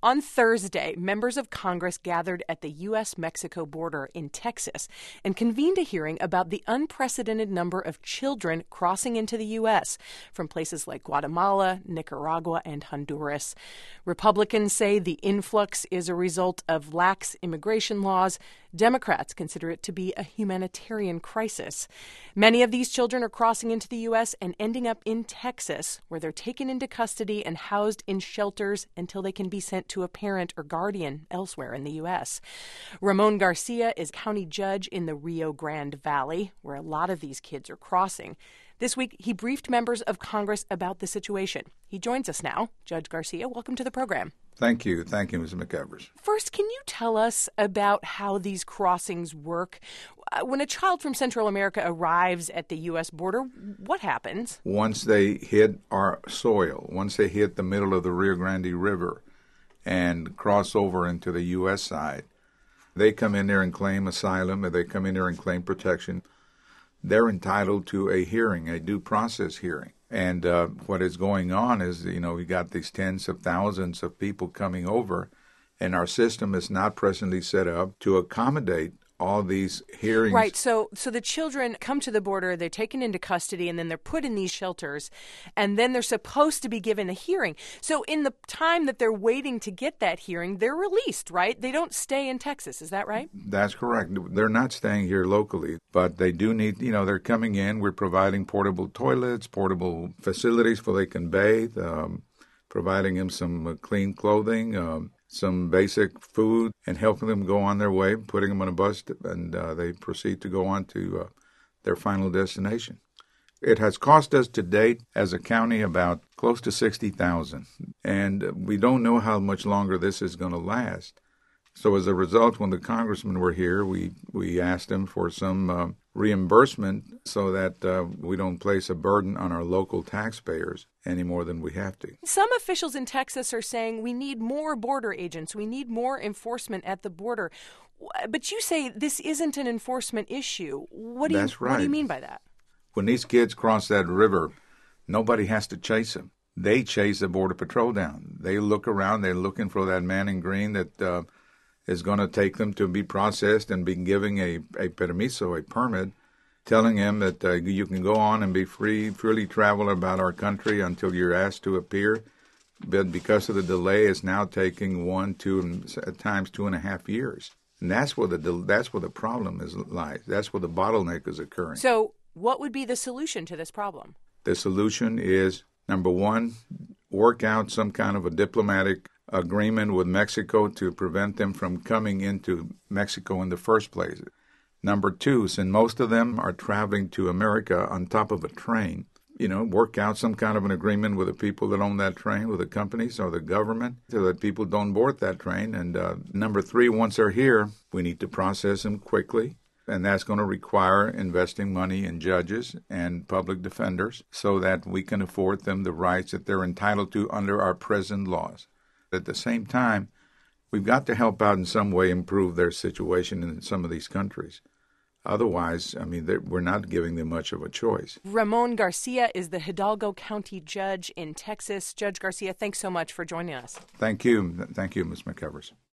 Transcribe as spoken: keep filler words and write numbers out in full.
On Thursday, members of Congress gathered at the U S Mexico border in Texas and convened a hearing about the unprecedented number of children crossing into the U S from places like Guatemala, Nicaragua, and Honduras. Republicans say the influx is a result of lax immigration laws. Democrats consider it to be a humanitarian crisis. Many of these children are crossing into the U S and ending up in Texas, where they're taken into custody and housed in shelters until they can be sent to a parent or guardian elsewhere in the U S. Ramon Garcia is county judge in the Rio Grande Valley, where a lot of these kids are crossing. This week, he briefed members of Congress about the situation. He joins us now. Judge Garcia, welcome to the program. Thank you. Thank you, Miz McEvers. First, can you tell us about how these crossings work? When a child from Central America arrives at the U S border, what happens? Once they hit our soil, once they hit the middle of the Rio Grande River and cross over into the U S side, they come in there and claim asylum, or they come in there and claim protection. They're entitled to a hearing, a due process hearing. And uh, what is going on is, you know, we got these tens of thousands of people coming over, and our system is not presently set up to accommodate all these hearings. Right. So so the children come to the border, they're taken into custody, and then they're put in these shelters, and then they're supposed to be given a hearing. So in the time that they're waiting to get that hearing, they're released, right? They don't stay in Texas. Is that right? That's correct. They're not staying here locally, but they do need, you know, they're coming in. We're providing portable toilets, portable facilities where they can bathe, um, providing them some uh, clean clothing, um, some basic food, and helping them go on their way, putting them on a bus, and uh, they proceed to go on to uh, their final destination. It has cost us to date as a county about close to sixty thousand dollars, and we don't know how much longer this is going to last. So as a result, when the congressmen were here, we, we asked them for some uh, reimbursement so that uh, we don't place a burden on our local taxpayers any more than we have to. Some officials in Texas are saying we need more border agents. We need more enforcement at the border. But you say this isn't an enforcement issue. What do you, That's right. What do you mean by that? When these kids cross that river, nobody has to chase them. They chase the Border Patrol down. They look around. They're looking for that man in green that uh, is going to take them to be processed and be giving a, a permiso, a permit, telling him that uh, you can go on and be free, freely travel about our country until you're asked to appear. But because of the delay, it's now taking one, two, and at times two and a half years. And that's where the that's where the problem is lies. That's where the bottleneck is occurring. So what would be the solution to this problem? The solution is, number one, work out some kind of a diplomatic agreement with Mexico to prevent them from coming into Mexico in the first place. Number two, since most of them are traveling to America on top of a train, you know, work out some kind of an agreement with the people that own that train, with the companies or the government, so that people don't board that train. And uh, number three, once they're here, we need to process them quickly. And that's going to require investing money in judges and public defenders so that we can afford them the rights that they're entitled to under our present laws. At the same time, we've got to help out in some way improve their situation in some of these countries. Otherwise, I mean, we're not giving them much of a choice. Ramon Garcia is the Hidalgo County judge in Texas. Judge Garcia, thanks so much for joining us. Thank you. Thank you, Miz McEvers.